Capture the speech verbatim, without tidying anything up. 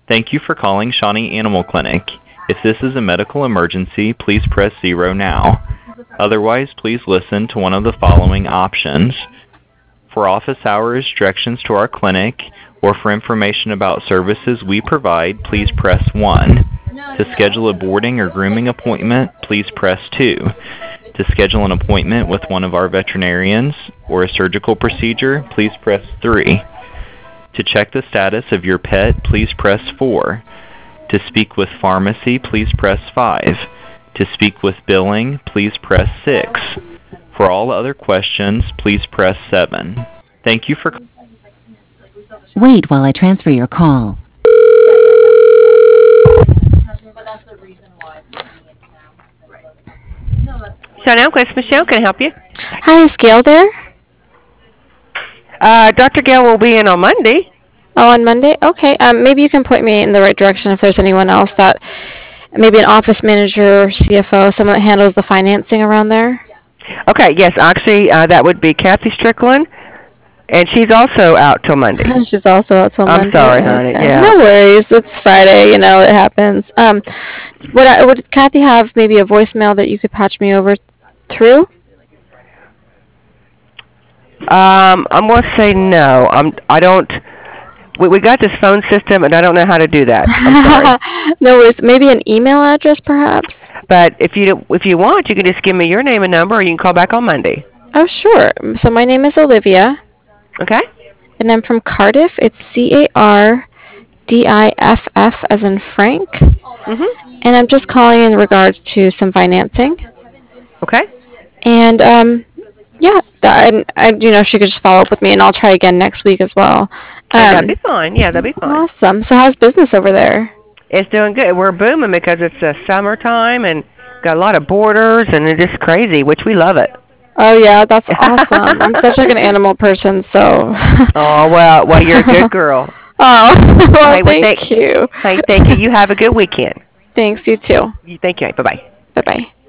Thank you for calling Shawnee Animal Clinic. If this is a medical emergency, please press zero now. Otherwise, please listen to one of the following options. For office hours, directions to our clinic, or for information about services we provide, please press one. To schedule a boarding or grooming appointment, please press two. To schedule an appointment with one of our veterinarians or a surgical procedure, please press three. To check the status of your pet, please press four. To speak with pharmacy, please press five. To speak with billing, please press six. For all other questions, please press seven. Thank you for... Wait while I transfer your call. So now, Quest Michelle, can I help you? Hi, is Gail there? Uh, Doctor Gail will be in on Monday. Oh, on Monday? Okay. Um, maybe you can point me in the right direction if there's anyone else that, maybe an office manager, C F O, someone that handles the financing around there. Okay, yes, actually, uh, that would be Kathy Strickland, and she's also out till Monday. She's also out till I'm Monday. sorry, honey. Okay. Yeah. No worries. It's Friday. You know, it happens. Um, would I, would Kathy have maybe a voicemail that you could patch me over through? Um, I'm going to say no. I'm. I don't. We we got this phone system, and I don't know how to do that. I'm sorry. No worries. Maybe an email address, perhaps. But if you if you want, you can just give me your name and number, or you can call back on Monday. Oh, sure. So my name is Olivia, Okay. and I'm from Cardiff. It's C A R D I F F as in Frank. Mhm. And I'm just calling in regards to some financing. Okay. And um, yeah, that, and I, you know, she could just follow up with me, and I'll try again next week as well. that'd Um, be fine. Yeah, that'd be fine. awesome. So how's business over there? It's doing good. We're booming because it's uh, summertime and got a lot of boarders, and it's just crazy, which we love it. Oh yeah, that's awesome. I'm such like an animal person, so. Oh well, well you're a good girl. Oh, well, Hey, well, thank thank- you. Hey, thank you. You have a good weekend. Thanks. You too. You- Thank you. Bye bye. Bye bye.